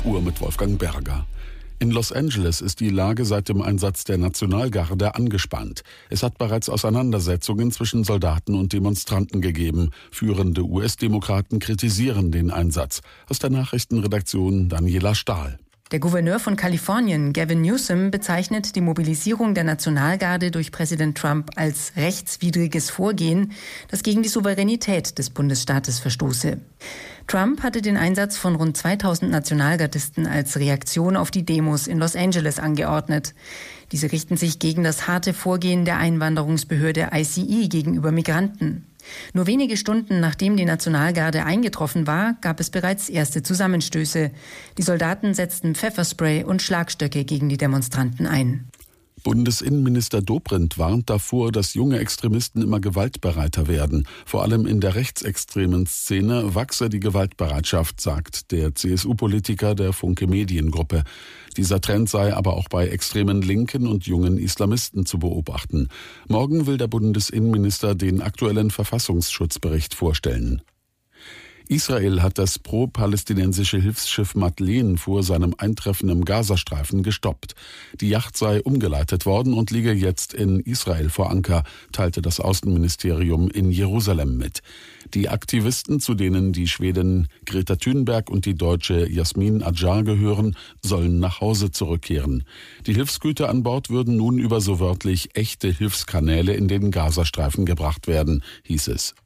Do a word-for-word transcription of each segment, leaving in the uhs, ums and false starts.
Uhr mit Wolfgang Berger. In Los Angeles ist die Lage seit dem Einsatz der Nationalgarde angespannt. Es hat bereits Auseinandersetzungen zwischen Soldaten und Demonstranten gegeben. Führende U S-Demokraten kritisieren den Einsatz. Aus der Nachrichtenredaktion Daniela Stahl. Der Gouverneur von Kalifornien, Gavin Newsom, bezeichnet die Mobilisierung der Nationalgarde durch Präsident Trump als rechtswidriges Vorgehen, das gegen die Souveränität des Bundesstaates verstoße. Trump hatte den Einsatz von rund zweitausend Nationalgardisten als Reaktion auf die Demos in Los Angeles angeordnet. Diese richten sich gegen das harte Vorgehen der Einwanderungsbehörde I C E gegenüber Migranten. Nur wenige Stunden nachdem die Nationalgarde eingetroffen war, gab es bereits erste Zusammenstöße. Die Soldaten setzten Pfefferspray und Schlagstöcke gegen die Demonstranten ein. Bundesinnenminister Dobrindt warnt davor, dass junge Extremisten immer gewaltbereiter werden. Vor allem in der rechtsextremen Szene wachse die Gewaltbereitschaft, sagt der C S U-Politiker der Funke Mediengruppe. Dieser Trend sei aber auch bei extremen Linken und jungen Islamisten zu beobachten. Morgen will der Bundesinnenminister den aktuellen Verfassungsschutzbericht vorstellen. Israel hat das pro-palästinensische Hilfsschiff Madeleine vor seinem Eintreffen im Gazastreifen gestoppt. Die Yacht sei umgeleitet worden und liege jetzt in Israel vor Anker, teilte das Außenministerium in Jerusalem mit. Die Aktivisten, zu denen die Schwedin Greta Thunberg und die Deutsche Jasmin Acar gehören, sollen nach Hause zurückkehren. Die Hilfsgüter an Bord würden nun über so wörtlich echte Hilfskanäle in den Gazastreifen gebracht werden, hieß es.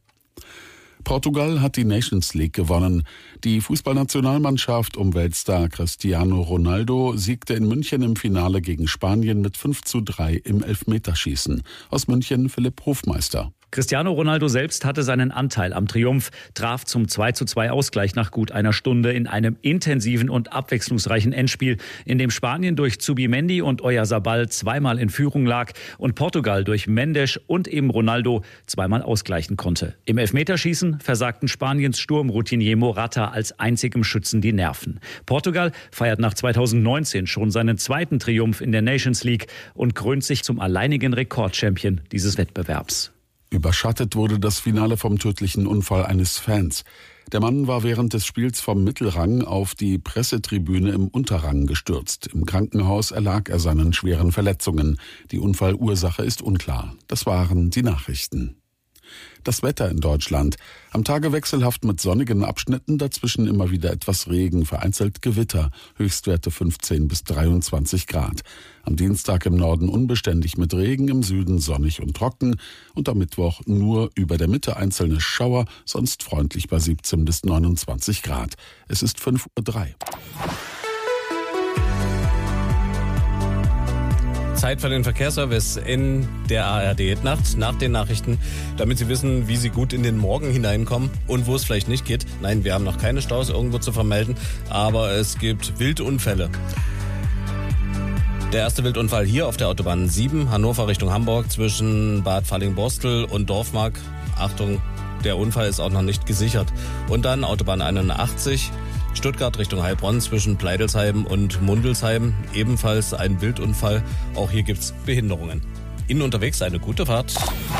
Portugal hat die Nations League gewonnen. Die Fußballnationalmannschaft um Weltstar Cristiano Ronaldo siegte in München im Finale gegen Spanien mit fünf zu drei im Elfmeterschießen. Aus München Philipp Hofmeister. Cristiano Ronaldo selbst hatte seinen Anteil am Triumph, traf zum zwei zu zwei Ausgleich nach gut einer Stunde in einem intensiven und abwechslungsreichen Endspiel, in dem Spanien durch Zubimendi und Oyarzabal zweimal in Führung lag und Portugal durch Mendes und eben Ronaldo zweimal ausgleichen konnte. Im Elfmeterschießen versagten Spaniens Sturmroutinier Morata als einzigem Schützen die Nerven. Portugal feiert nach zweitausendneunzehn schon seinen zweiten Triumph in der Nations League und krönt sich zum alleinigen Rekordchampion dieses Wettbewerbs. Überschattet wurde das Finale vom tödlichen Unfall eines Fans. Der Mann war während des Spiels vom Mittelrang auf die Pressetribüne im Unterrang gestürzt. Im Krankenhaus erlag er seinen schweren Verletzungen. Die Unfallursache ist unklar. Das waren die Nachrichten. Das Wetter in Deutschland. Am Tage wechselhaft mit sonnigen Abschnitten, dazwischen immer wieder etwas Regen, vereinzelt Gewitter, Höchstwerte fünfzehn bis dreiundzwanzig Grad. Am Dienstag im Norden unbeständig mit Regen, im Süden sonnig und trocken und am Mittwoch nur über der Mitte einzelne Schauer, sonst freundlich bei siebzehn bis neunundzwanzig Grad. Es ist fünf Uhr drei. Zeit für den Verkehrsservice in der A R D-Nacht nach den Nachrichten, damit Sie wissen, wie Sie gut in den Morgen hineinkommen und wo es vielleicht nicht geht. Nein, wir haben noch keine Staus irgendwo zu vermelden, aber es gibt Wildunfälle. Der erste Wildunfall hier auf der Autobahn sieben, Hannover Richtung Hamburg, zwischen Bad Falling-Borstel und Dorfmark. Achtung, der Unfall ist auch noch nicht gesichert. Und dann Autobahn einundachtzig, Stuttgart Richtung Heilbronn zwischen Pleidelsheim und Mundelsheim. Ebenfalls ein Wildunfall. Auch hier gibt's Behinderungen. Ihnen unterwegs eine gute Fahrt.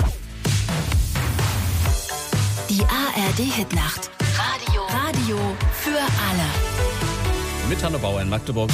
Die A R D-Hitnacht. Radio. Radio für alle. Mit Hanno Bauer in Magdeburg.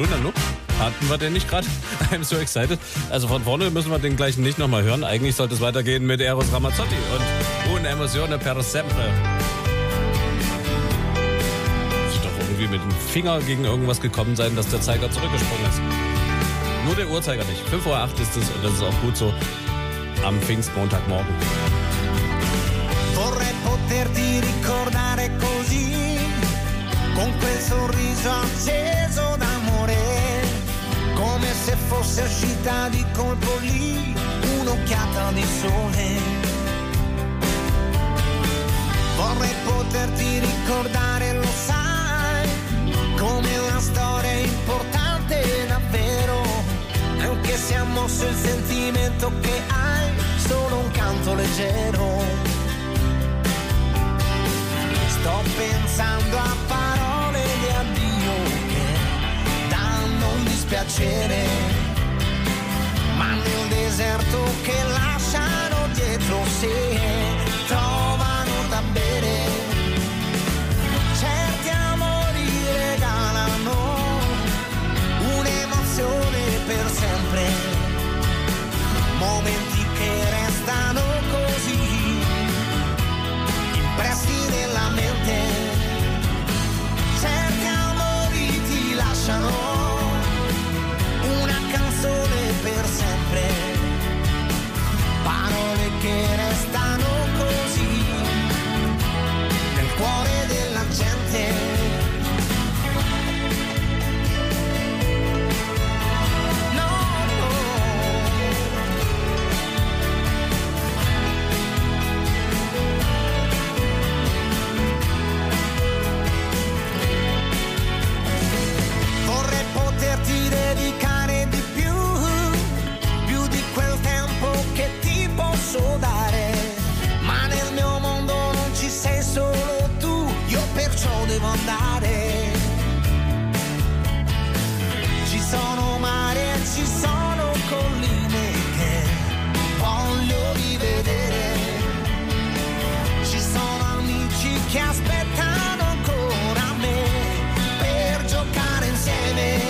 Cool, Nanu. Hatten wir den nicht gerade? I'm so excited. Also von vorne müssen wir den gleichen nicht nochmal hören. Eigentlich sollte es weitergehen mit Eros Ramazzotti und Una Emozione per sempre. Muss doch irgendwie mit dem Finger gegen irgendwas gekommen sein, dass der Zeiger zurückgesprungen ist. Nur der Uhrzeiger nicht. fünf Uhr acht ist es und das ist auch gut so am Pfingstmontagmorgen. Vorrei poterti ricordare così, con quel sorriso acceso d'amore, come se fosse uscita di colpo lì un'occhiata di sole. Vorrei poterti ricordare, lo sai, come una storia importante davvero, anche se ha mosso il sentimento che hai, solo un canto leggero. Sto pensando a parole di addio che danno un dispiacere, ma nel deserto che lasciano dietro sé trovano da bere. Certi amori regalano un'emozione per sempre, momenti che restano così impressi nella mente. Certi amori ti lasciano una canzone per sempre, parole che restano così nel cuore della gente. Poterti dedicare di più, più di quel tempo che ti posso dare, ma nel mio mondo non ci sei solo tu, io perciò devo andare. Ci sono mari e ci sono colline che voglio rivedere, ci sono amici che aspettano ancora me per giocare insieme.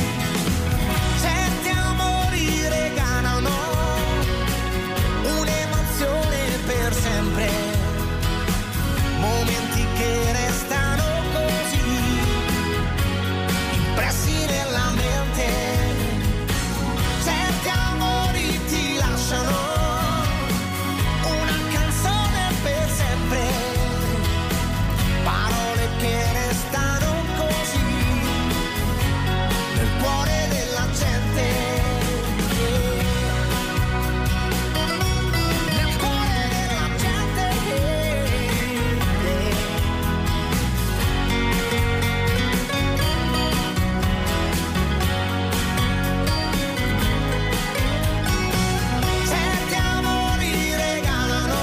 Certi amori regalano un'emozione per sempre, momenti che restano così impressi nella mente. Certi amori ti lasciano una canzone per sempre, parole che restano così nel cuore della gente. Nel cuore della gente. Certi amori regalano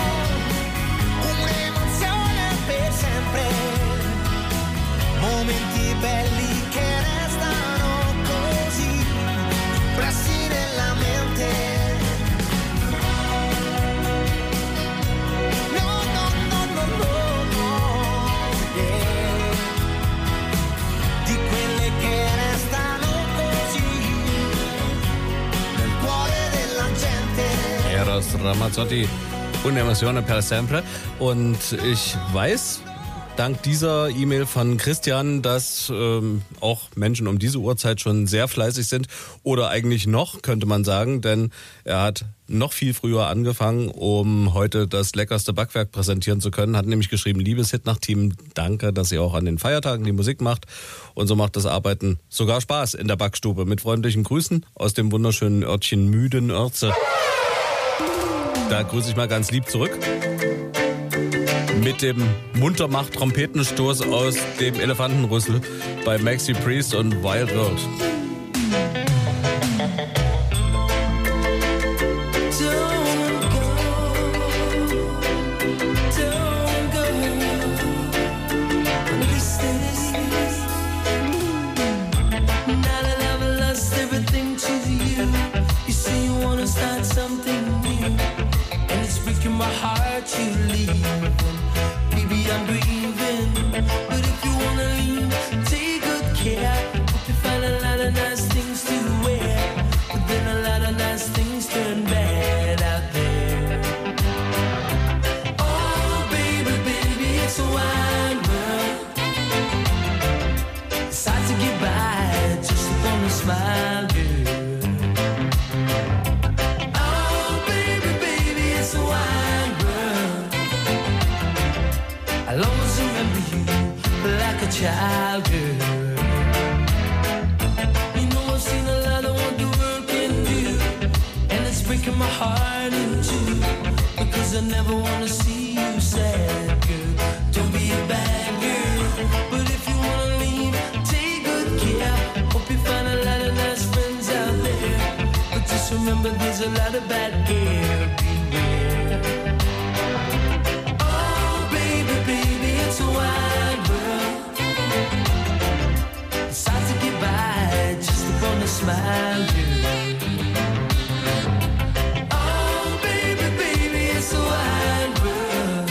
un'emozione per sempre, momenti belli che restano così impressi nella mente. No, no, no, no, no, no, yeah. Di quelle che restano così nel cuore della gente. Eros Ramazzotti, Una Emozione per sempre. Und ich weiß, dank dieser E-Mail von Christian, dass ähm, auch Menschen um diese Uhrzeit schon sehr fleißig sind. Oder eigentlich noch, könnte man sagen, denn er hat noch viel früher angefangen, um heute das leckerste Backwerk präsentieren zu können. Hat nämlich geschrieben, liebes Hitnacht-Team, danke, dass ihr auch an den Feiertagen die Musik macht. Und so macht das Arbeiten sogar Spaß in der Backstube. Mit freundlichen Grüßen aus dem wunderschönen Örtchen Müden-Oerze. Da grüße ich mal ganz lieb zurück. Mit dem Muntermacht-Trompetenstoß aus dem Elefantenrüssel bei Maxi Priest und Wild World. I'm breathing, but if you wanna leave, take good care. Hope you find a light. never wanna see you sad, girl. Don't be a bad girl. But if you wanna leave, take good care. Hope you find a lot of nice friends out there. But just remember there's a lot of bad hair. Beware. Oh, baby, baby, it's a wide world. It's hard to get by just upon a smile, girl. Oh, baby, baby, it's a wide world.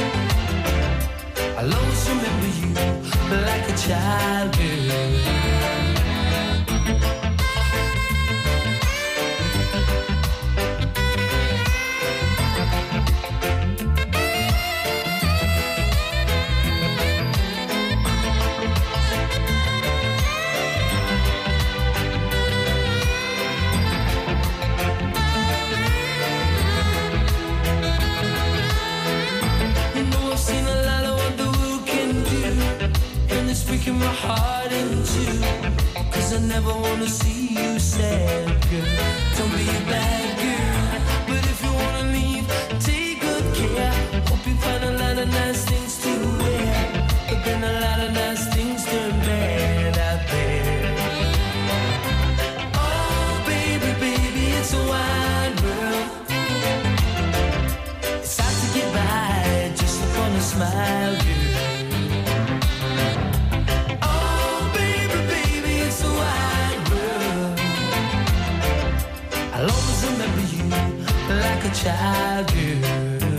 I'll always remember you like a child, girl. Breaking my heart in two, 'cause I never wanna see you sad, girl. Don't be a bad girl, but if you wanna leave, take good care. Hope you find a lot of nice things to wear, but then a lot of nice things turn bad out there. Oh, baby, baby, it's a wide world. It's hard to get by just upon a smile, girl. I'll always remember you like a child, girl.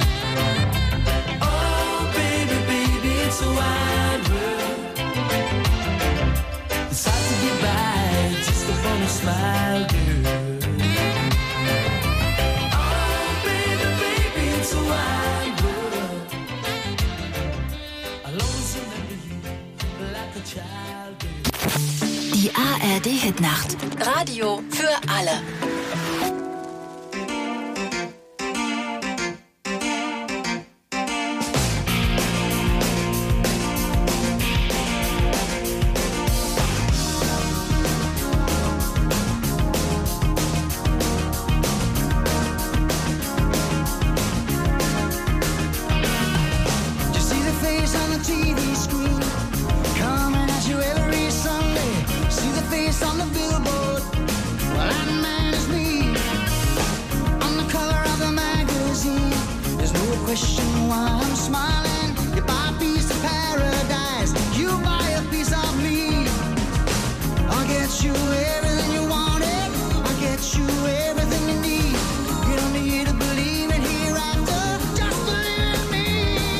Oh, baby, baby, it's a wide world. It's hard to get by just upon a smile, girl. Oh, baby, baby, it's a wide world. I'll always remember you like a child, girl. Die A R D-Hitnacht. Radio für alle. On the billboard, well, that man is me. On the cover of the magazine, there's no question why I'm smiling. You buy a piece of paradise, you buy a piece of me. I'll get you everything you wanted, I'll get you everything you need. You don't need to believe it hereafter, just believe in me.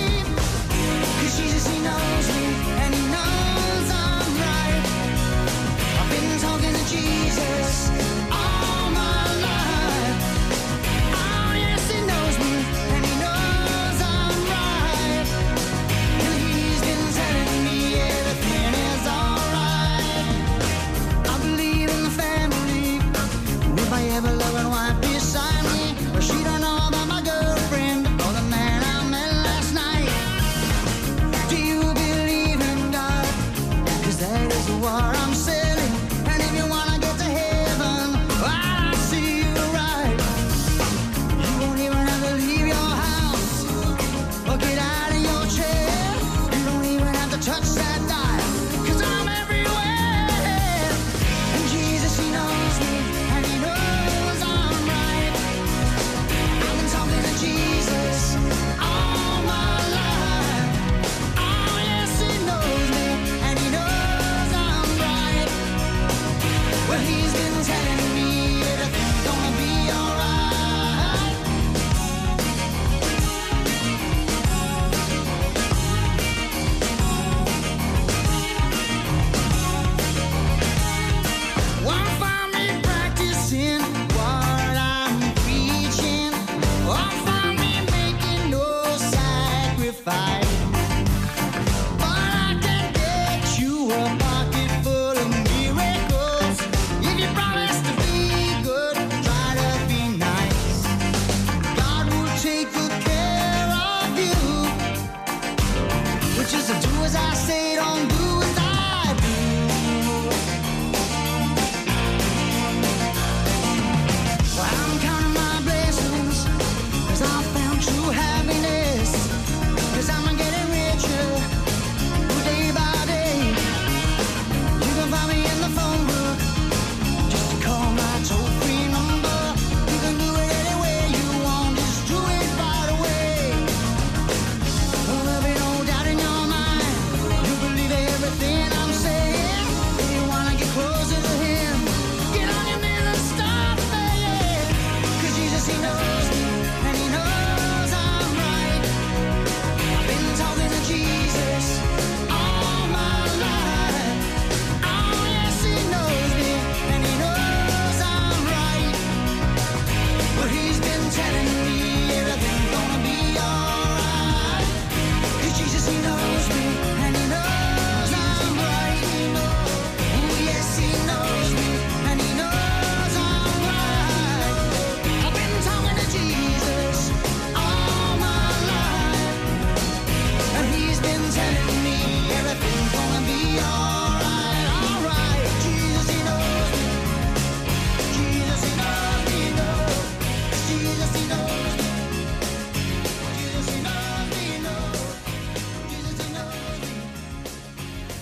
'Cause Jesus, he knows me, and he knows I'm right. I've been talking to Jesus all my life. Oh yes, he knows me, and he knows I'm right. And he's been telling me everything is alright. I believe in the family, with my ever-loving wife beside me. But she don't know about my girlfriend, or the man I met last night. Do you believe in God? 'Cause that is what I'm saying. And if you wanna get to heaven, I see you right. You won't even have to leave your house or get out of your chair. You don't even have to touch that dial, 'cause I'm everywhere. And Jesus, he knows me, and he knows I'm right. I've been talking to Jesus all my life. Oh yes, he knows me, and he knows I'm right. Well, he's been telling me everything's gonna be alright. Won't find me practicing what I'm preaching. Won't find me making no sacrifice. But I can get you a pocket full of miracles if you promise to be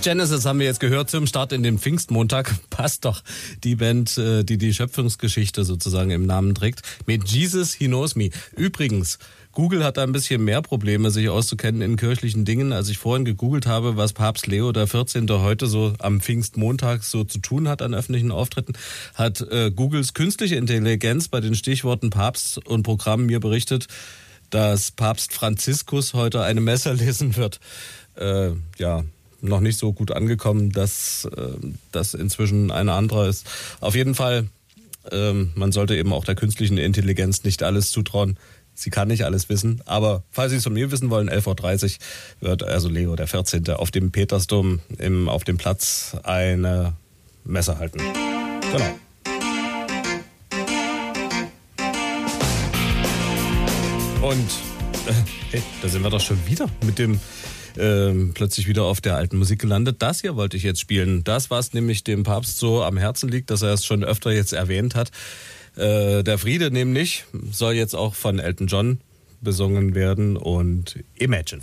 Genesis haben wir jetzt gehört zum Start in den Pfingstmontag. Passt doch, die Band, die die Schöpfungsgeschichte sozusagen im Namen trägt, mit Jesus He Knows Me. Übrigens, Google hat da ein bisschen mehr Probleme, sich auszukennen in kirchlichen Dingen. Als ich vorhin gegoogelt habe, was Papst Leo der vierzehnte heute so am Pfingstmontag so zu tun hat an öffentlichen Auftritten, hat äh, Googles künstliche Intelligenz bei den Stichworten Papst und Programm mir berichtet, dass Papst Franziskus heute eine Messe lesen wird. Äh, ja, noch nicht so gut angekommen, dass äh, das inzwischen eine andere ist. Auf jeden Fall, äh, man sollte eben auch der künstlichen Intelligenz nicht alles zutrauen. Sie kann nicht alles wissen, aber falls Sie es von mir wissen wollen, elf Uhr dreißig wird also Leo der vierzehnte auf dem Petersdom im, auf dem Platz eine Messe halten. Genau. Und äh, hey, da sind wir doch schon wieder mit dem ähm, plötzlich wieder auf der alten Musik gelandet. Das hier wollte ich jetzt spielen. Das, was nämlich dem Papst so am Herzen liegt, dass er es schon öfter jetzt erwähnt hat. Äh, der Friede nämlich soll jetzt auch von Elton John besungen werden und Imagine.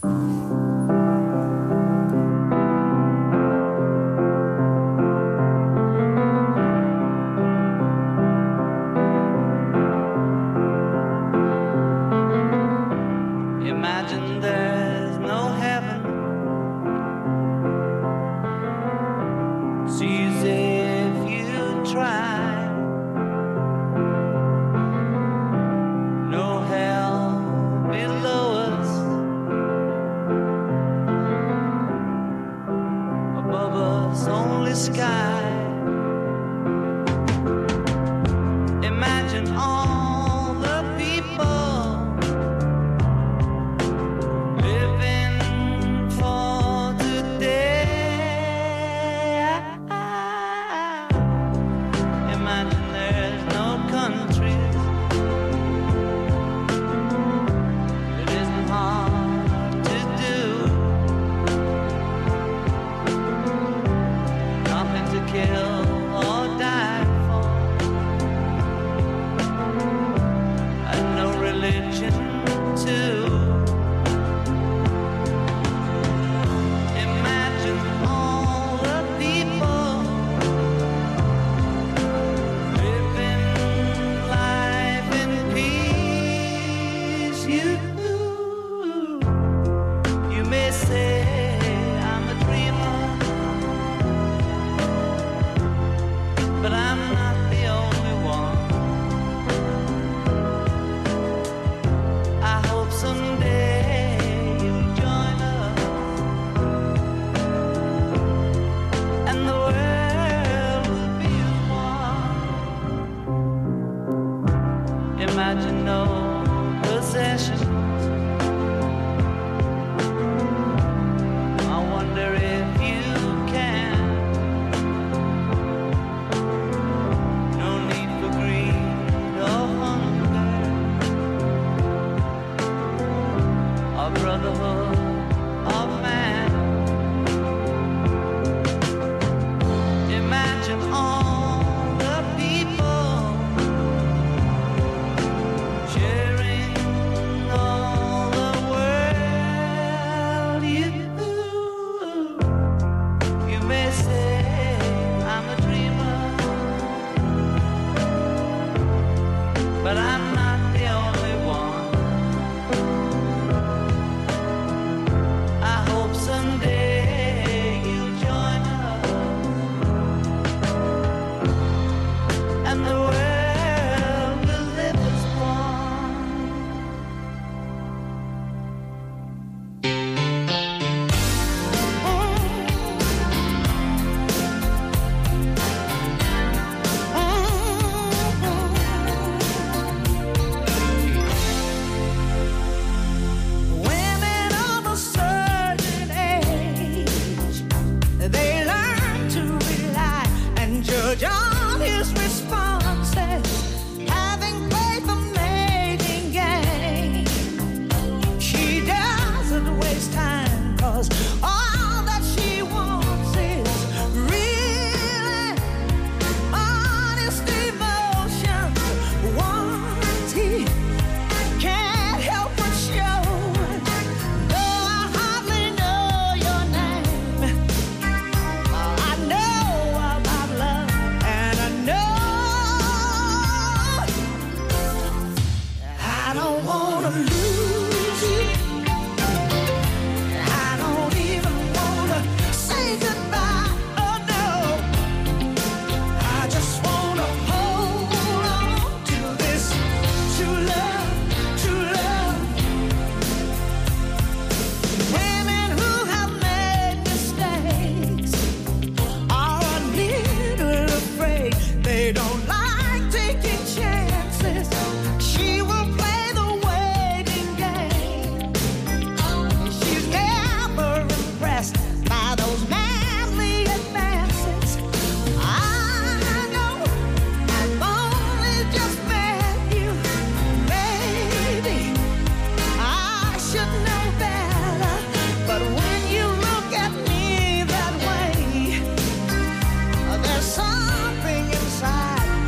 She don't like taking chances. She will play the waiting game. She's never impressed by those manly advances. I know I've only just met you, baby. I should know better, but when you look at me that way, there's something inside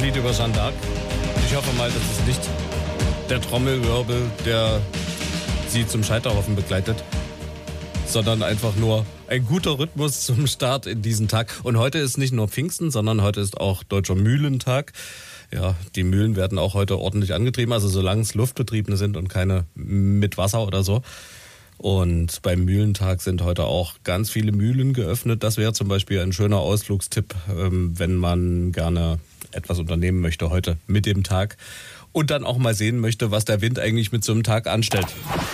Lied über Jeanne d'Arc. Ich hoffe mal, dass es nicht der Trommelwirbel, der sie zum Scheiterhaufen begleitet, sondern einfach nur ein guter Rhythmus zum Start in diesen Tag. Und heute ist nicht nur Pfingsten, sondern heute ist auch Deutscher Mühlentag. Ja, die Mühlen werden auch heute ordentlich angetrieben, also solange es Luftbetriebene sind und keine mit Wasser oder so. Und beim Mühlentag sind heute auch ganz viele Mühlen geöffnet. Das wäre zum Beispiel ein schöner Ausflugstipp, wenn man gerne etwas unternehmen möchte heute mit dem Tag und dann auch mal sehen möchte, was der Wind eigentlich mit so einem Tag anstellt.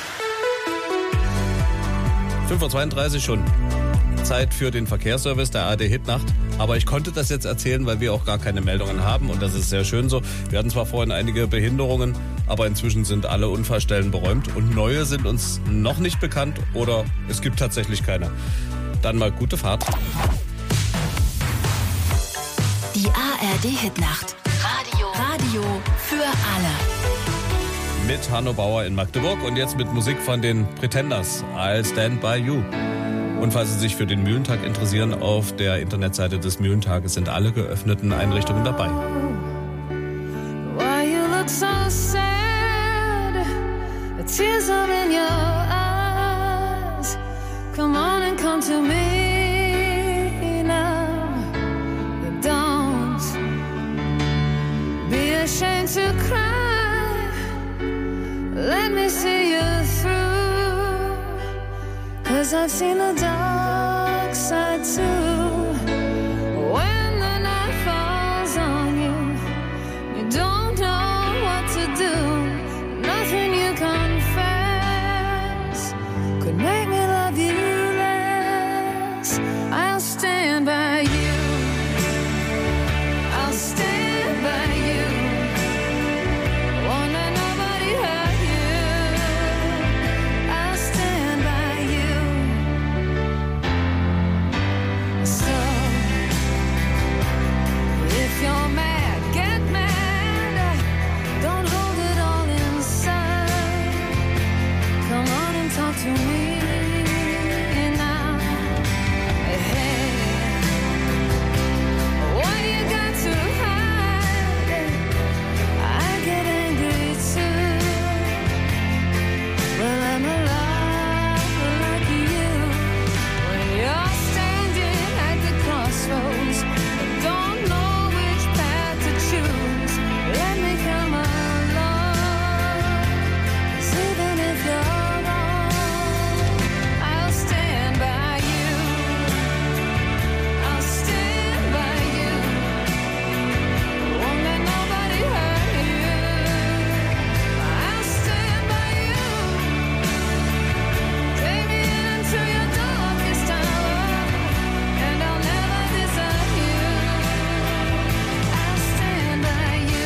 fünf Uhr zweiunddreißig schon. Zeit für den Verkehrsservice der A R D Hitnacht. Aber ich konnte das jetzt erzählen, weil wir auch gar keine Meldungen haben und das ist sehr schön so. Wir hatten zwar vorhin einige Behinderungen, aber inzwischen sind alle Unfallstellen beräumt und neue sind uns noch nicht bekannt oder es gibt tatsächlich keine. Dann mal gute Fahrt. Die A R D Hitnacht. Radio. Radio für alle. Mit Hanno Bauer in Magdeburg und jetzt mit Musik von den Pretenders. I'll Stand By You. Und falls Sie sich für den Mühlentag interessieren, auf der Internetseite des Mühlentages sind alle geöffneten Einrichtungen dabei. Why you look so sad? The tears are in your eyes. Come on and come to me now. You don't be ashamed to cry. Let me see you through. 'Cause I've seen the dark side too. When the night falls on you, you don't know what to do. Nothing you confess could make me love you less. I'll stand by you. I'll stand by you. Won't let nobody hurt you. I'll stand by you. So if you're mad, get mad. Don't hold it all inside. Come on and talk to me now. Hey, what you got to hide? I get angry too. Well, I'm alive like you. When you're standing at the crossroads, don't know which path to choose. Let me come along. 'Cause even if you're wrong, I'll stand by you. I'll stand by you. Won't let nobody hurt you. I'll stand by you. Take me into your darkest hour, and I'll never desert you. I'll stand by you.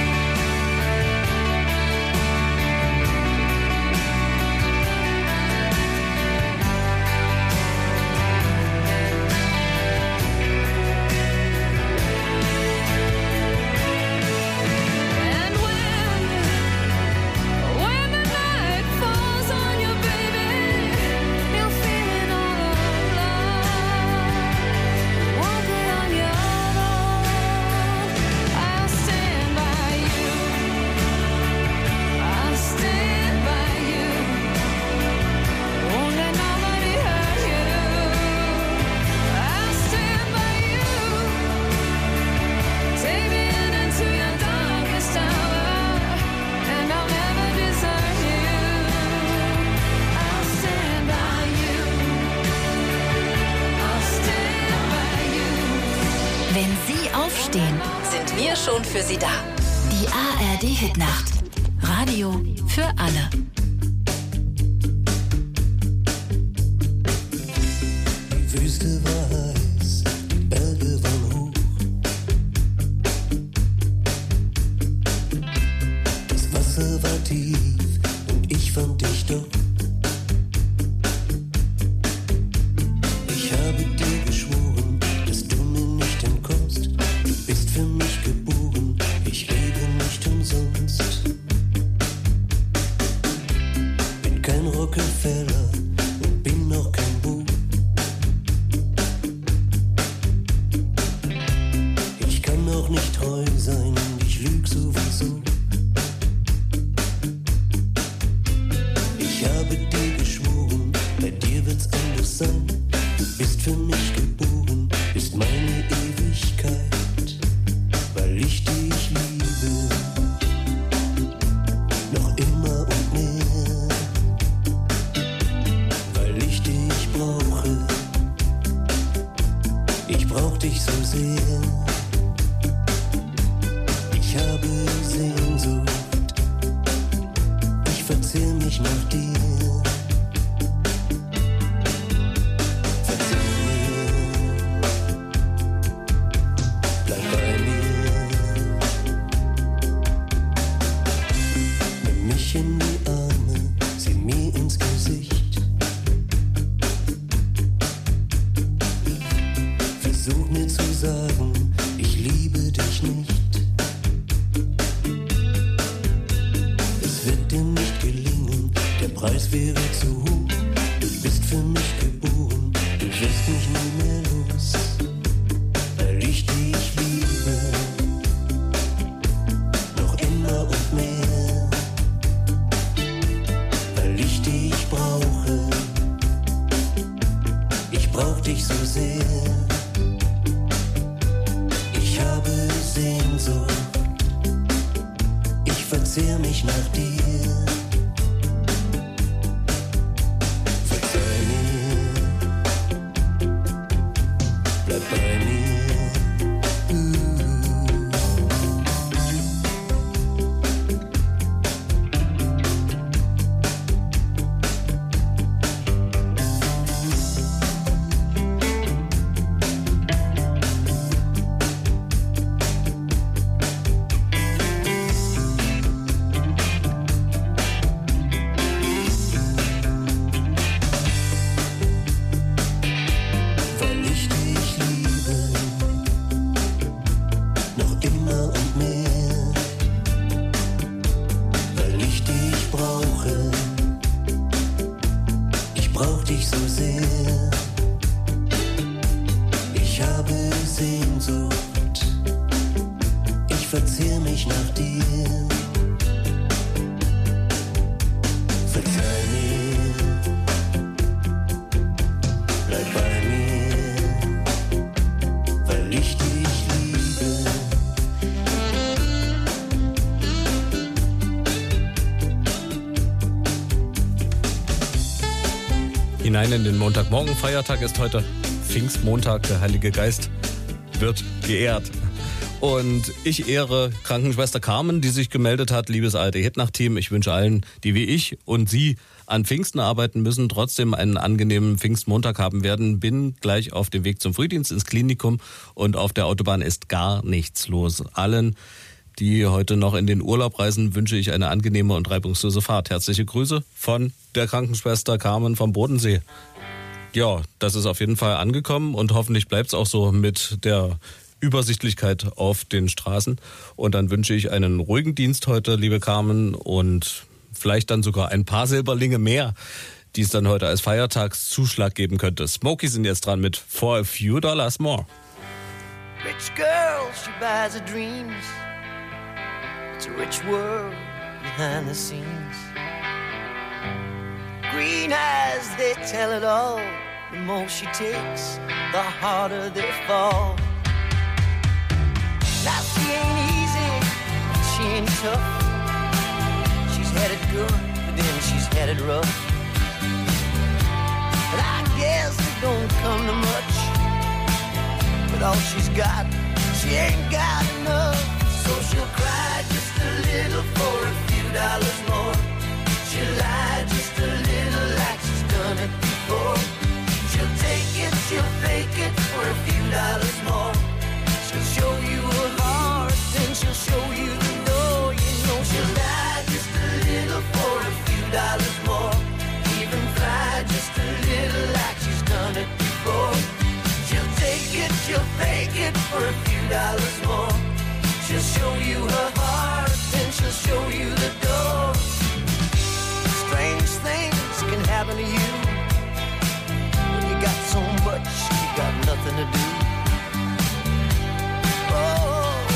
And when, when the night falls on you, baby, you're feeling all alone. Won't be on your own. I'll stand by you. I'll stand by you. Won't let nobody hurt you. I'll stand by you. Take me in into your darkest hour, and I'll never desert you. I'll stand by you. I'll stand by you. Wenn Sie aufstehen, sind wir schon für Sie da. Die A R D Hitnacht. Radio für alle. Die Wüste war heiß, die Berge waren hoch. Das Wasser war tief und ich fand dich doch. Ich habe dir geschworen, dass du mir nicht entkommst. Du bist für mich geboren, ich lebe nicht umsonst. Bin kein Rockefeller und bin noch kein Buch. brauch nicht treu sein, ich lüg sowieso. Ich habe dir geschworen, bei dir wird's anders sein. Du bist für mich geboren, bist meine Ewigkeit, weil ich dich liebe, noch immer und mehr, weil ich dich brauche. Ich brauch dich so sehr. Ich habe Sehnsucht, ich verzehr mich nach dir. Verzeih mir, bleib bei mir. Nimm mich in die Arme, sieh mir ins Gesicht. Versuch mir zu sagen, ich liebe dich nicht. Der Preis wäre zu hoch, du bist für mich geboren, du wirst mich nie mehr los, weil ich dich liebe, noch immer und mehr, weil ich dich brauche, ich brauch dich so sehr, ich habe Sehnsucht, ich verzehr mich nach dir. Hinein in den Montagmorgen. Feiertag ist heute Pfingstmontag. Der Heilige Geist wird geehrt. Und ich ehre Krankenschwester Carmen, die sich gemeldet hat. Liebes A R D-Hitnacht-Team, ich wünsche allen, die wie ich und Sie an Pfingsten arbeiten müssen, trotzdem einen angenehmen Pfingstmontag haben werden. Bin gleich auf dem Weg zum Frühdienst ins Klinikum und auf der Autobahn ist gar nichts los. Allen, die heute noch in den Urlaub reisen, wünsche ich eine angenehme und reibungslose Fahrt. Herzliche Grüße von der Krankenschwester Carmen vom Bodensee. Ja, das ist auf jeden Fall angekommen und hoffentlich bleibt es auch so mit der Übersichtlichkeit auf den Straßen. Und dann wünsche ich einen ruhigen Dienst heute, liebe Carmen, und vielleicht dann sogar ein paar Silberlinge mehr, die es dann heute als Feiertagszuschlag geben könnte. Smokey sind jetzt dran mit For a Few Dollars More. Rich girl, she buys her dreams. It's a rich world behind the scenes. Green eyes, they tell it all. The more she takes, the harder they fall. Now she ain't easy, she ain't tough. She's had it good, but then she's had it rough. But I guess it don't come to much. With all she's got, she ain't got enough. So she'll cry just a little for a few dollars more. She'll lie just a little like she's done it before. She'll take it, she'll fake it for a few dollars more. She'll show you her heart, then she'll show you the door. You know she'll lie just a little for a few dollars more. Even fly just a little like she's done it before. She'll take it, she'll fake it for a few dollars more. She'll show you her heart, then she'll show you the door. Strange things can happen to you when you got so much, you got nothing to do. Oh,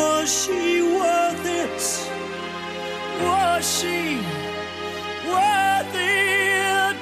Was she worth it? Was she worth it?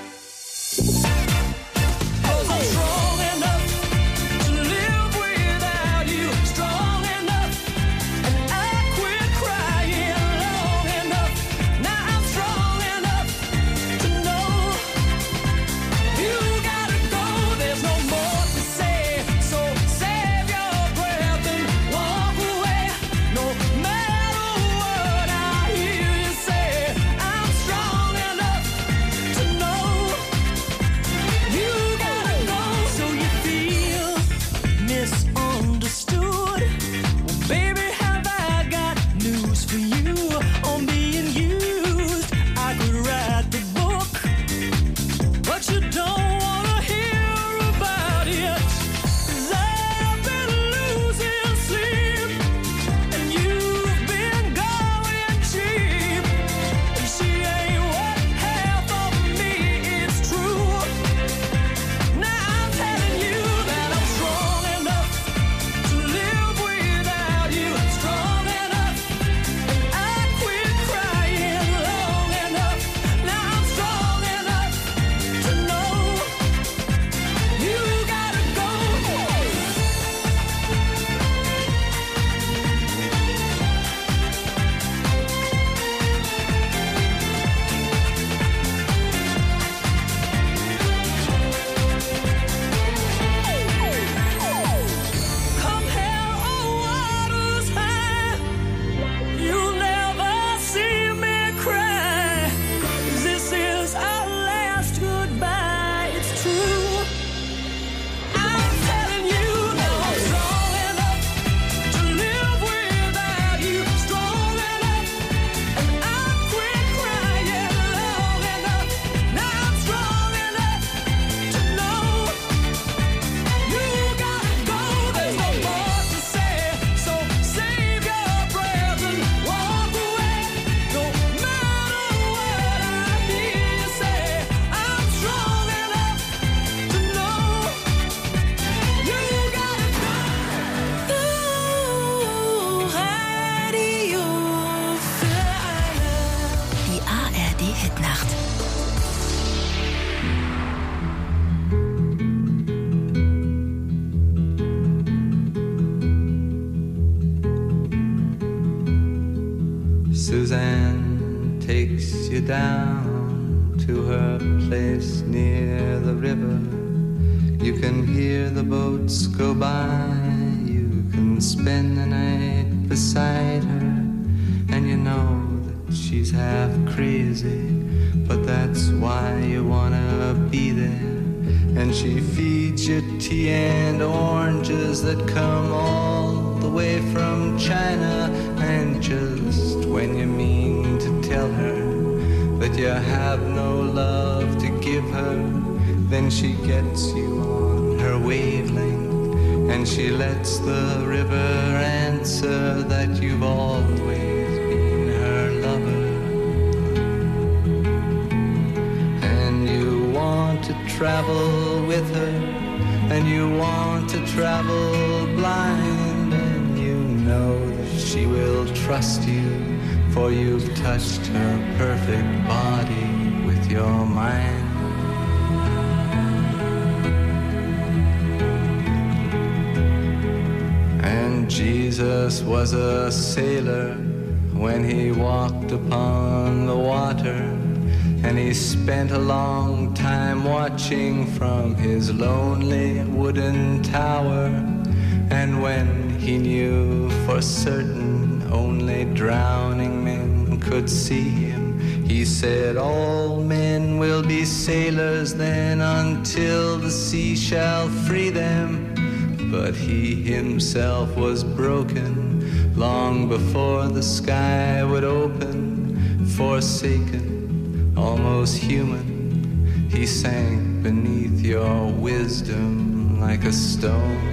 'Cause I'm strong enough to live without you, strong enough, and I quit crying long enough. Now I'm strong enough to know you gotta go. There's no more to say, so save your breath and walk away. No matter what I hear you say, I'm strong enough to know you gotta go. So you feel misunderstood? Well, baby, have I got news for you on being used? I could write the book, but you don't wanna hear about it. 'Cause I've been losing sleep, and you've been going cheap. And she ain't what half of me is true. Now I'm telling you that I'm strong enough to live without you, strong enough, and I quit crying long enough. Now I'm strong enough to know you gotta go. Come hell or waters high, you'll never see me cry. 'Cause this is our last goodbye, it's true. I'm telling you that I'm strong enough to live without you, strong enough, and I quit crying long enough. Now I'm strong enough to know you gotta go. There's no more to say, so save your breath and walk away. No matter what I hear you say, I'm strong enough to know you gotta go. Ooh, Radio für alle. Die A R D-Hitnacht. Suzanne takes you down to her place near the river. You can hear the boats go by. You can spend the night beside her. And you know that she's half crazy, but that's why you wanna be there. And she feeds you tea and oranges that come all the way from China. And just when you mean to tell her that you have no love to give her, then she gets you on her wavelength, and she lets the river answer that you've always been her lover. And you want to travel with her, and you want to travel blind, and you know that she will trust you, for you've touched her perfect body with your mind. And Jesus was a sailor when he walked upon the water, and he spent a long time watching from his lonely wooden tower. And when he knew for certain only drowning men could see him, he said, all men will be sailors then until the sea shall free them. But he himself was broken long before the sky would open. Forsaken, almost human, he sank beneath your wisdom like a stone.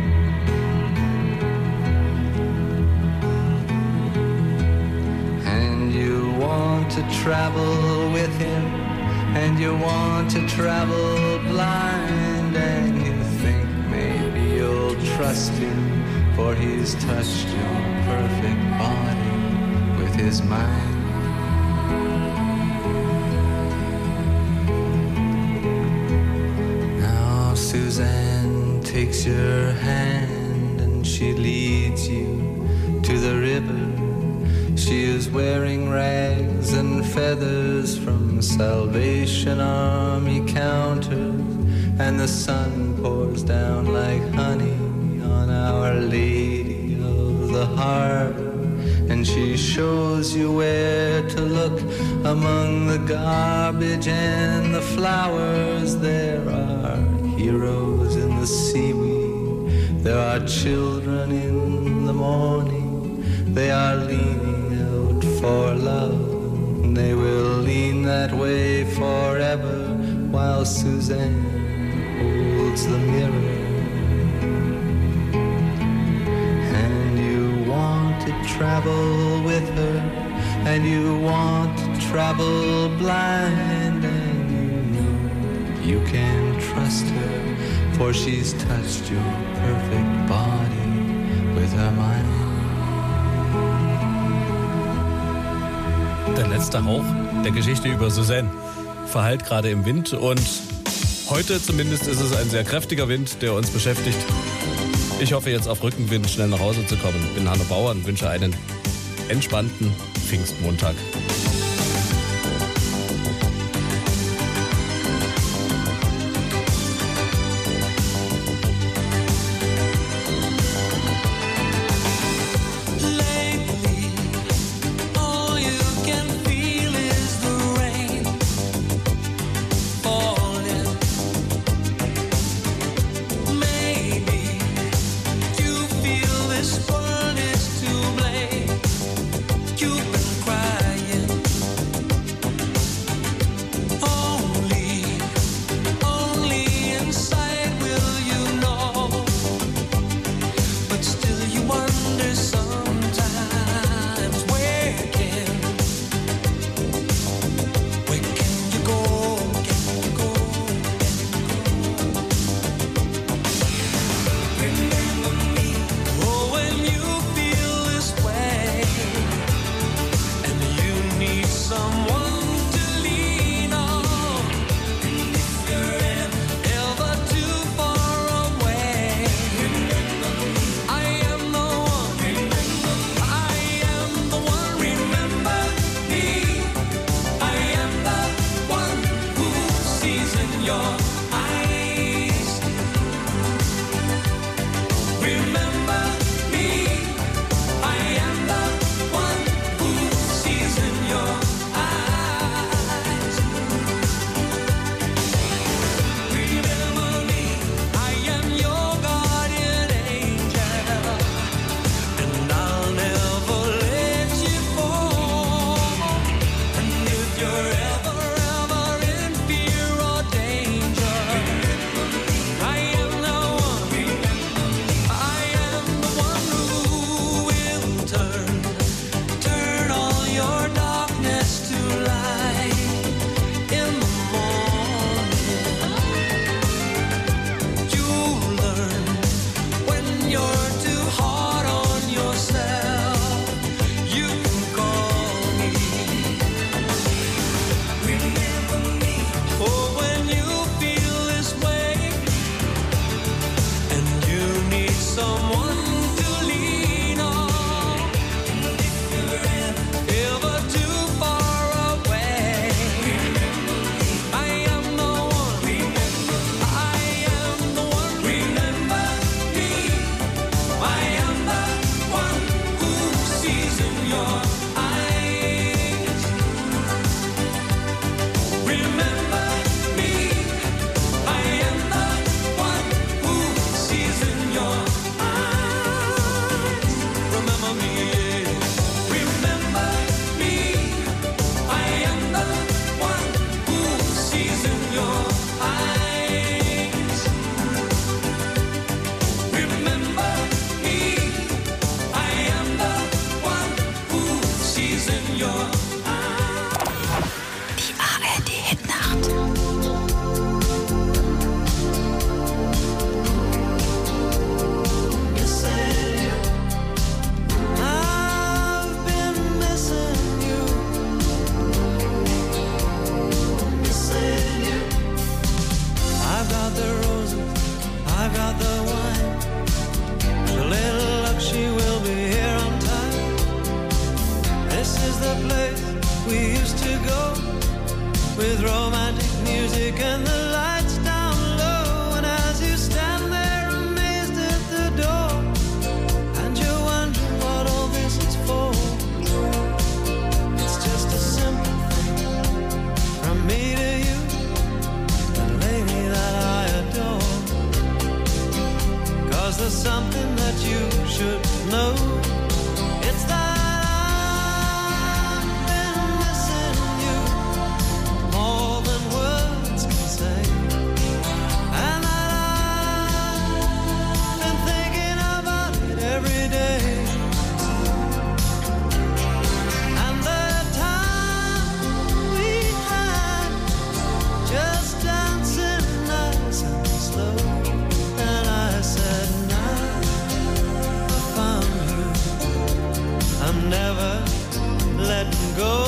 And you want to travel with him, and you want to travel blind, and you think maybe you'll trust him, for he's touched your perfect body with his mind. Now Suzanne takes your hand and she leads you to the river. She is wearing rags and feathers from Salvation Army counters, and the sun pours down like honey on Our Lady of the Harbor. And she shows you where to look among the garbage and the flowers. There are heroes in the seaweed, there are children in the morning. They are leaning out for love, and they will lean that way forever while Suzanne holds the mirror. And you want to travel with her, and you want to travel blind, and you know you can trust her, for she's touched your perfect body with her mind. Der letzte Hauch der Geschichte über Suzanne verhallt gerade im Wind, und heute zumindest ist es ein sehr kräftiger Wind, der uns beschäftigt. Ich hoffe jetzt auf Rückenwind schnell nach Hause zu kommen. Ich bin Hanno Bauer und wünsche einen entspannten Pfingstmontag. This one is to blame. You've been crying. with romantic music and the lights down low. And as you stand there amazed at the door, and you're wondering what all this is for, it's just a simple thing from me to you, the lady that I adore. 'Cause there's something that you should know. It's that never letting go.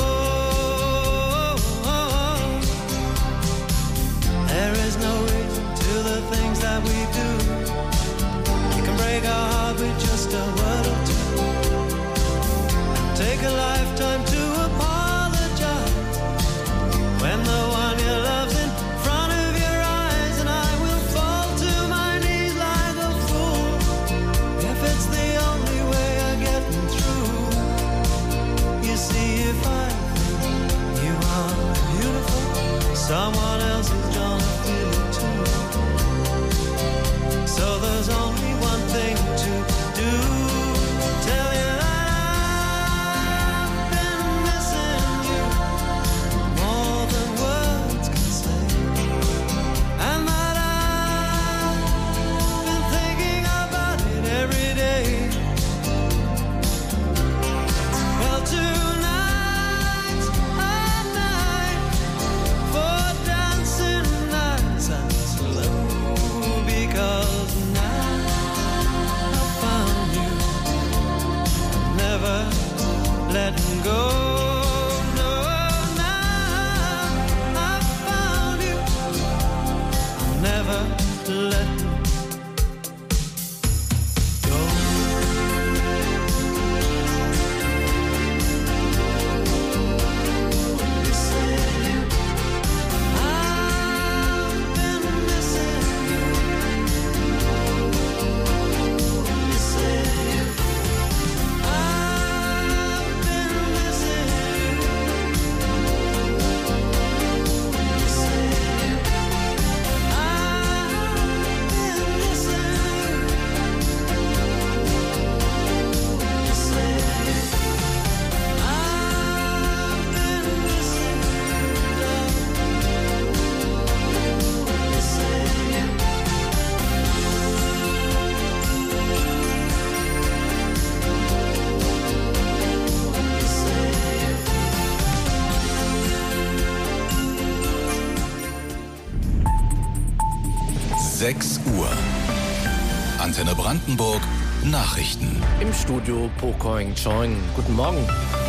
There is no reason to the things that we do. We can break our heart with just a word or two. Take a lifetime to apologize when the one you love's in front of your eyes, and I will fall to my knees like a fool if it's the only way of getting through. You see, if I think you are beautiful, someone else is gonna feel it too. So there's only one thing to do. Tell you that I've been missing you more than words can say, and that I've been thinking about it every day. Well, tonight's a night for dancing nice and slow, because now I found you, never letting go. No, now I found you, never letting go. I've been missing you, missing you. I've been missing you, missing you. I've been missing you, missing you. I've been missing you, missing you. sechs Uhr. Antenne Brandenburg. Nachrichten. Im Studio Pokoing Choing. Guten Morgen.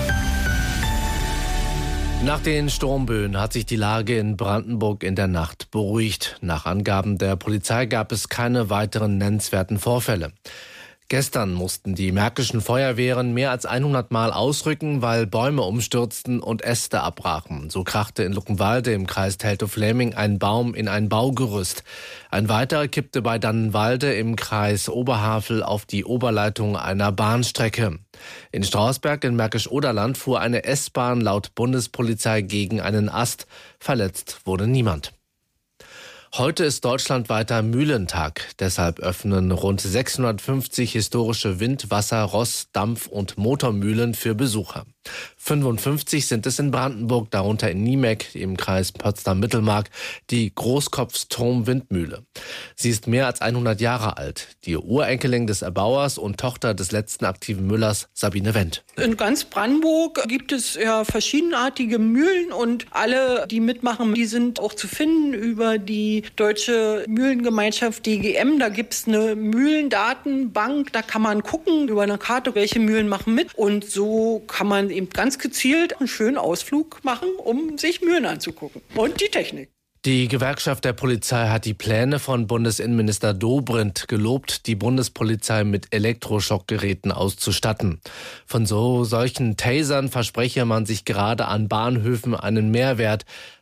Nach den Sturmböen hat sich die Lage in Brandenburg in der Nacht beruhigt. Nach Angaben der Polizei gab es keine weiteren nennenswerten Vorfälle. Gestern mussten die märkischen Feuerwehren mehr als hundert Mal ausrücken, weil Bäume umstürzten und Äste abbrachen. So krachte in Luckenwalde im Kreis Teltow-Fläming ein Baum in ein Baugerüst. Ein weiterer kippte bei Dannenwalde im Kreis Oberhavel auf die Oberleitung einer Bahnstrecke. In Strausberg in Märkisch-Oderland fuhr eine S-Bahn laut Bundespolizei gegen einen Ast. Verletzt wurde niemand. Heute ist deutschlandweiter Mühlentag. Deshalb öffnen rund sechshundertfünfzig historische Wind-, Wasser-, Ross-, Dampf- und Motormühlen für Besucher. fünfundfünfzig sind es in Brandenburg, darunter in Niemek im Kreis Potsdam-Mittelmark die Großkopf-Strom-Windmühle. Sie ist mehr als hundert Jahre alt. Die Urenkelin des Erbauers und Tochter des letzten aktiven Müllers, Sabine Wendt. In ganz Brandenburg gibt es ja verschiedenartige Mühlen und alle, die mitmachen, die sind auch zu finden über die Deutsche Mühlengemeinschaft D G M. Da gibt es eine Mühlendatenbank, da kann man gucken über eine Karte, welche Mühlen machen mit, und so kann man eben ganz gezielt einen schönen Ausflug machen, um sich Mühlen anzugucken und die Technik. Die Gewerkschaft der Polizei hat die Pläne von Bundesinnenminister Dobrindt gelobt, die Bundespolizei mit Elektroschockgeräten auszustatten. Von so solchen Tasern verspreche man sich gerade an Bahnhöfen einen Mehrwert,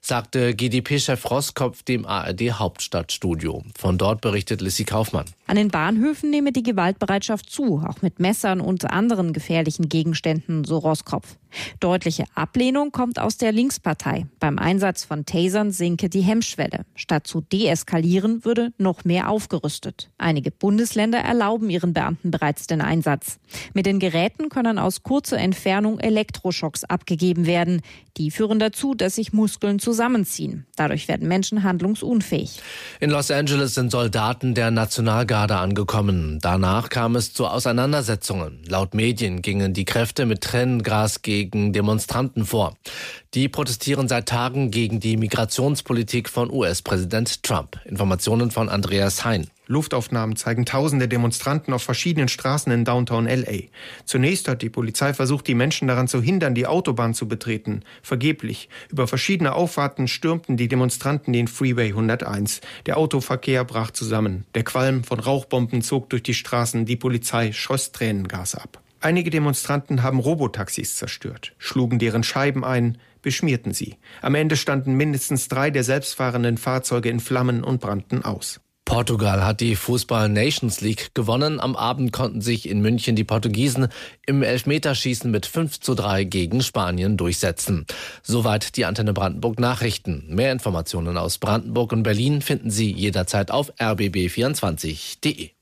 sagte G D P-Chef Roskopf dem A R D-Hauptstadtstudio. Von dort berichtet Lissy Kaufmann. An den Bahnhöfen nehme die Gewaltbereitschaft zu, auch mit Messern und anderen gefährlichen Gegenständen, so Roskopf. Deutliche Ablehnung kommt aus der Linkspartei. Beim Einsatz von Tasern sinke die Hemmschwelle. Statt zu deeskalieren, würde noch mehr aufgerüstet. Einige Bundesländer erlauben ihren Beamten bereits den Einsatz. Mit den Geräten können aus kurzer Entfernung Elektroschocks abgegeben werden. Die führen dazu, dass sich Muskeln zusammenziehen. Dadurch werden Menschen handlungsunfähig. In Los Angeles sind Soldaten der Nationalgarde angekommen. Danach kam es zu Auseinandersetzungen. Laut Medien gingen die Kräfte mit Tränengas gegen Demonstranten vor. Die protestieren seit Tagen gegen die Migrationspolitik von U S-Präsident Trump. Informationen von Andreas Hein. Luftaufnahmen zeigen tausende Demonstranten auf verschiedenen Straßen in Downtown L A. Zunächst hat die Polizei versucht, die Menschen daran zu hindern, die Autobahn zu betreten. Vergeblich. Über verschiedene Auffahrten stürmten die Demonstranten den Freeway hunderteins. Der Autoverkehr brach zusammen. Der Qualm von Rauchbomben zog durch die Straßen. Die Polizei schoss Tränengas ab. Einige Demonstranten haben Robotaxis zerstört, schlugen deren Scheiben ein, beschmierten sie. Am Ende standen mindestens drei der selbstfahrenden Fahrzeuge in Flammen und brannten aus. Portugal hat die Fußball-Nations League gewonnen. Am Abend konnten sich in München die Portugiesen im Elfmeterschießen mit fünf zu drei gegen Spanien durchsetzen. Soweit die Antenne Brandenburg Nachrichten. Mehr Informationen aus Brandenburg und Berlin finden Sie jederzeit auf r b b vierundzwanzig punkt d e.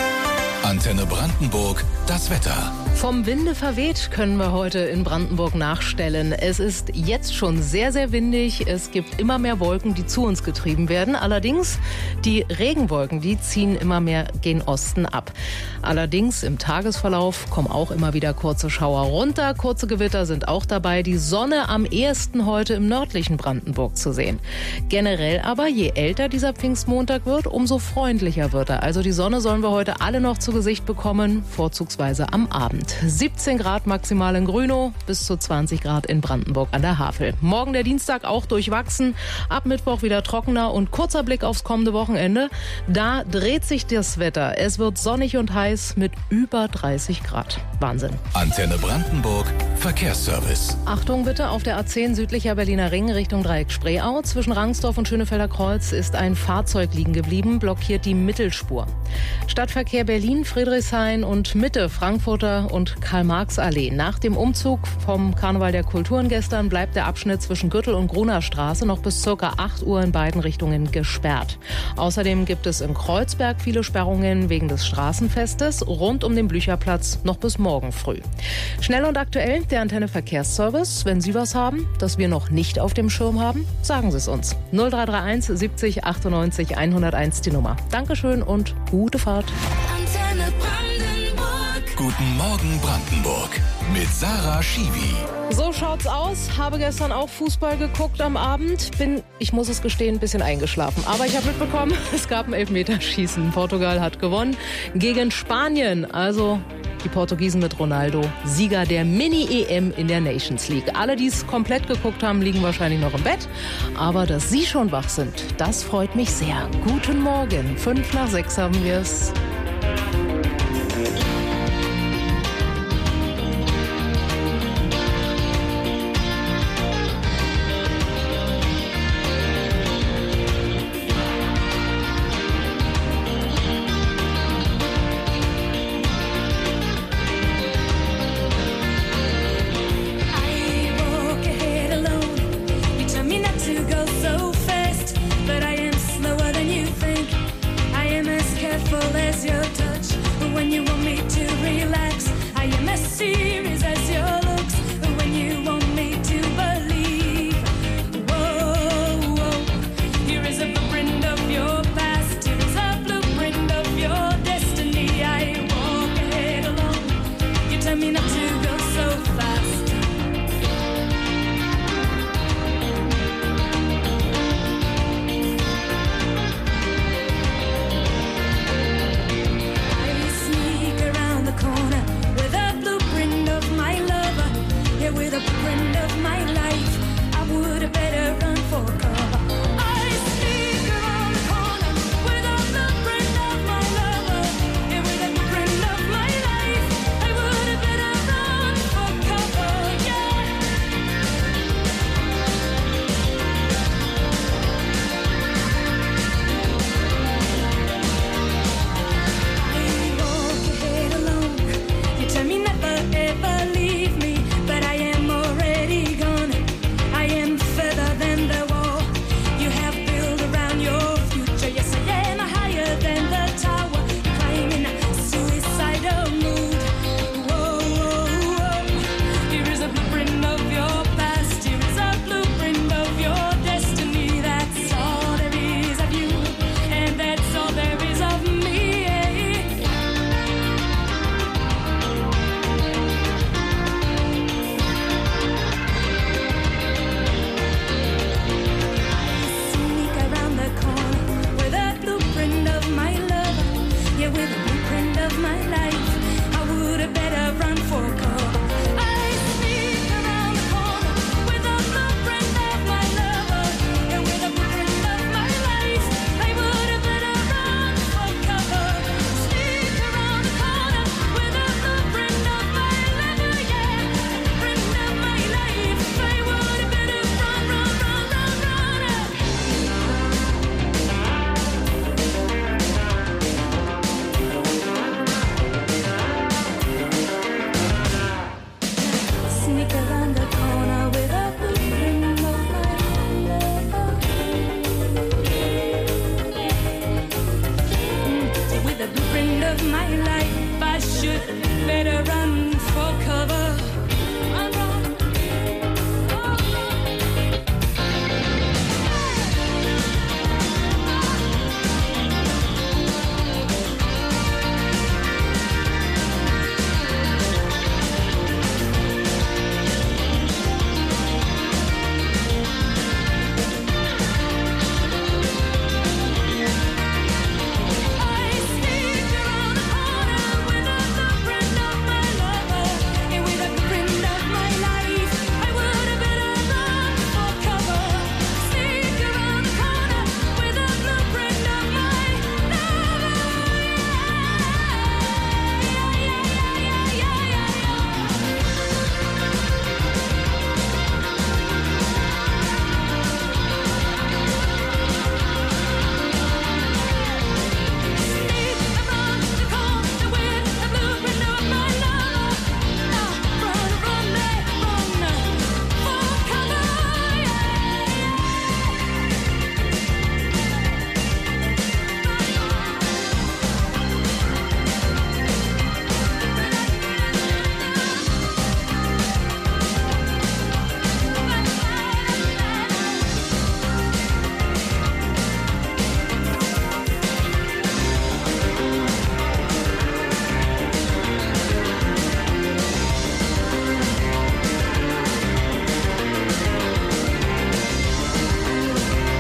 Antenne Brandenburg, das Wetter. Vom Winde verweht können wir heute in Brandenburg nachstellen. Es ist jetzt schon sehr, sehr windig. Es gibt immer mehr Wolken, die zu uns getrieben werden. Allerdings, die Regenwolken, die ziehen immer mehr gen Osten ab. Allerdings im Tagesverlauf kommen auch immer wieder kurze Schauer runter. Kurze Gewitter sind auch dabei. Die Sonne am ehesten heute im nördlichen Brandenburg zu sehen. Generell aber, je älter dieser Pfingstmontag wird, umso freundlicher wird er. Also die Sonne sollen wir heute alle noch zu Gesicht bekommen, vorzugsweise am Abend. siebzehn Grad maximal in Grünow, bis zu zwanzig Grad in Brandenburg an der Havel. Morgen der Dienstag auch durchwachsen, ab Mittwoch wieder trockener und kurzer Blick aufs kommende Wochenende. Da dreht sich das Wetter. Es wird sonnig und heiß mit über dreißig Grad. Wahnsinn. Antenne Brandenburg, Verkehrsservice. Achtung bitte, auf der A zehn südlicher Berliner Ring Richtung Dreieck Spreeau. Zwischen Rangsdorf und Schönefelder Kreuz ist ein Fahrzeug liegen geblieben, blockiert die Mittelspur. Stadtverkehr Berlin, Friedrichshain und Mitte, Frankfurter und Karl-Marx-Allee. Nach dem Umzug vom Karneval der Kulturen gestern bleibt der Abschnitt zwischen Gürtel und Gruner Straße noch bis ca. acht Uhr in beiden Richtungen gesperrt. Außerdem gibt es in Kreuzberg viele Sperrungen wegen des Straßenfestes, rund um den Blücherplatz noch bis morgen früh. Schnell und aktuell der Antenne Verkehrsservice. Wenn Sie was haben, das wir noch nicht auf dem Schirm haben, sagen Sie es uns. null drei drei eins siebzig achtundneunzig hunderteins die Nummer. Dankeschön und gute Fahrt. Antenne Brandenburg. Guten Morgen Brandenburg mit Sarah Schiwi. So schaut's aus. Habe gestern auch Fußball geguckt am Abend. Bin, ich muss es gestehen, ein bisschen eingeschlafen. Aber ich habe mitbekommen, es gab ein Elfmeterschießen. Portugal hat gewonnen gegen Spanien. Also die Portugiesen mit Ronaldo, Sieger der Mini-E M in der Nations League. Alle, die es komplett geguckt haben, liegen wahrscheinlich noch im Bett. Aber dass Sie schon wach sind, das freut mich sehr. Guten Morgen. Fünf nach sechs haben wir es. As your touch, but when you want me to of my life. I would have better run for